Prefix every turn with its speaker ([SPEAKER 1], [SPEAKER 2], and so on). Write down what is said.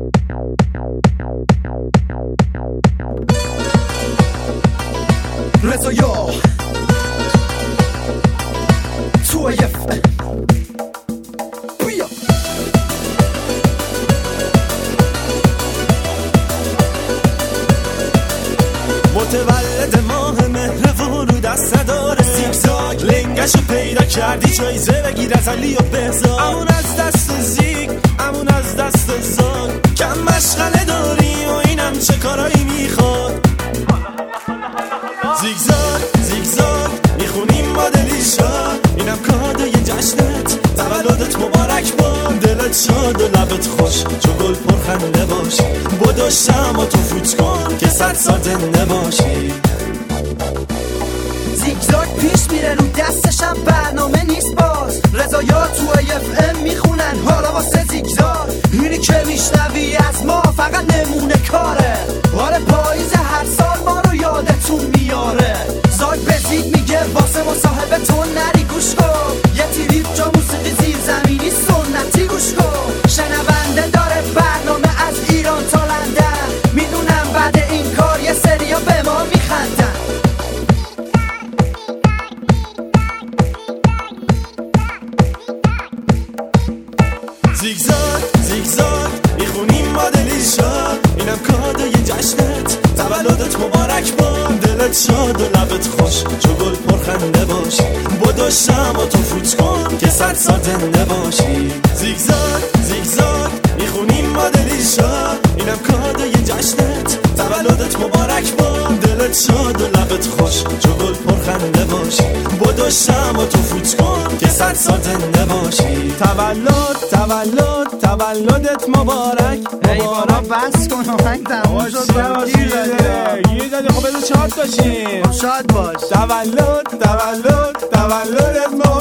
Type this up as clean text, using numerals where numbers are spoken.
[SPEAKER 1] رضایا تو بیا متولد ماه مهربون رو دست نداره زیگزاگ لنگشو پیدا کردی جایزه بگیر از علی و بهزاد امون از دست زیگ امون از دست زاگ کم مشغله داری و اینم چه کارایی میخواد زیگزاگ زیگزاگ میخونیم ما دلیشا اینم کادوی جشنت تولدت مبارک باد دلت شاد و لبت خوش چو گل پرخنده باش بدو شمع تو فوت کن که 100 سال زنده باشی
[SPEAKER 2] زیگزاگ پیش میره رو دستشم برنامه نیست باز رضایا تو FM میخونن حالا واسه زیگزاگ اینی که میشنوی از ما فقط نمونه کاره آره پاییز هر سال ما رو یادتون میاره زاگ به زیگ میگه واسه مصاحبه تو نری گوش کن یه تیریب جا موسیقی زیر زمینی سنتی گوش کن شنونده داره برنامه از ایران تا لندن میدونم بعد این کار یه سریا به ما میخندن
[SPEAKER 1] زیگزاگ زیگزاگ میخونیم ما دلیشا اینم کادوی جشنت تولدت مبارک باد دلت شاد و لبت خوش چو گل پرخنده باش بدو شمع تو فوت کن که 100 سال زنده باشی زیگزاگ زیگزاگ میخونیم ما دلیشا اینم کادوی جشنت تولدت مبارک باد دلت شاد و لبت خوش چو گل پرخنده باش بدو شمع تو فوت کن که 100 سال زنده باشی تولدت مبارک
[SPEAKER 2] ای بابا بس کن آهنگ تموم شد
[SPEAKER 1] یه داده خب بذار چهار تاشیم
[SPEAKER 2] شاد باش
[SPEAKER 1] تولدت مبارک